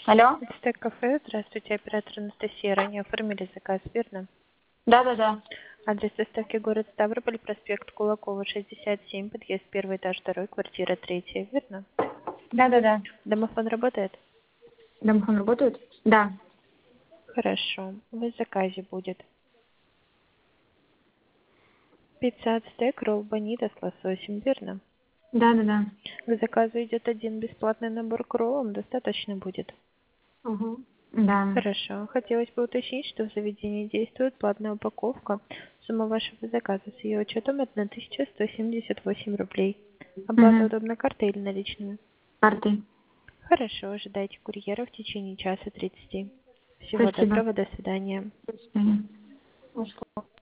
Алло? Стек кафе. Здравствуйте, оператор Анастасия. Ранее оформили заказ, верно? Да. Адрес доставки город Ставрополь, проспект Кулакова, 67, подъезд 1, этаж 2, квартира 3, верно? Да. Домофон работает? Домофон работает? Да. Хорошо. У вас в заказе будет пицца от стек, ролл бонита с лососем, верно? Да. К заказу идет один бесплатный набор к роллам, достаточно будет? Угу. Да. Хорошо. Хотелось бы уточнить, что в заведении действует платная упаковка. Сумма вашего заказа с ее учетом 1178 рублей. Оплата Угу. удобна картой или наличными? Карты. Хорошо. Ожидайте курьера в течение часа 30. Всего Спасибо. доброго. До свидания. До свидания.